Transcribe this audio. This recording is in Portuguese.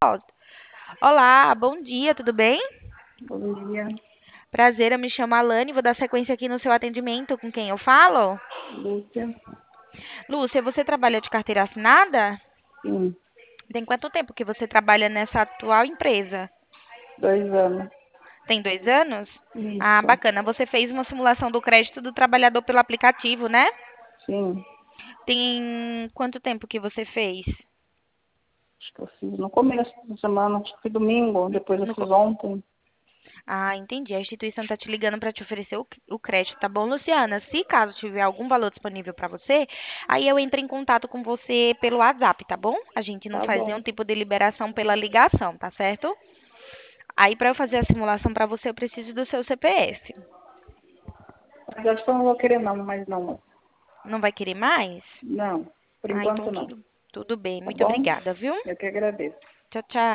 Olá, bom dia, tudo bem? Bom dia, Prazer, eu me chamo Alane, vou dar sequência aqui no seu atendimento com quem eu falo. Lúcia. Lúcia, você trabalha de carteira assinada? Sim, Tem quanto tempo que você trabalha nessa atual empresa? 2 anos. Tem 2 anos? Ah, Isso, bacana. Você fez uma simulação do crédito do trabalhador pelo aplicativo, né? sim. Tem quanto tempo que você fez? Acho que eu fiz no começo da semana, acho que foi domingo, depois eu No fiz co- ontem. Ah, entendi. A instituição está te ligando para te oferecer o crédito, tá bom, Luciana? Se caso tiver algum valor disponível para você, aí eu entro em contato com você pelo WhatsApp, tá bom? A gente não Tá faz bom. nenhum tipo de liberação pela ligação, tá certo? Aí para eu fazer a simulação para você, eu preciso do seu CPF. Mas acho que eu não vou querer não, mas não. Não vai querer mais? Não, por Ah, então enquanto não. tudo bem. Tá Muito bom? obrigada, viu? Eu que agradeço. Tchau, tchau.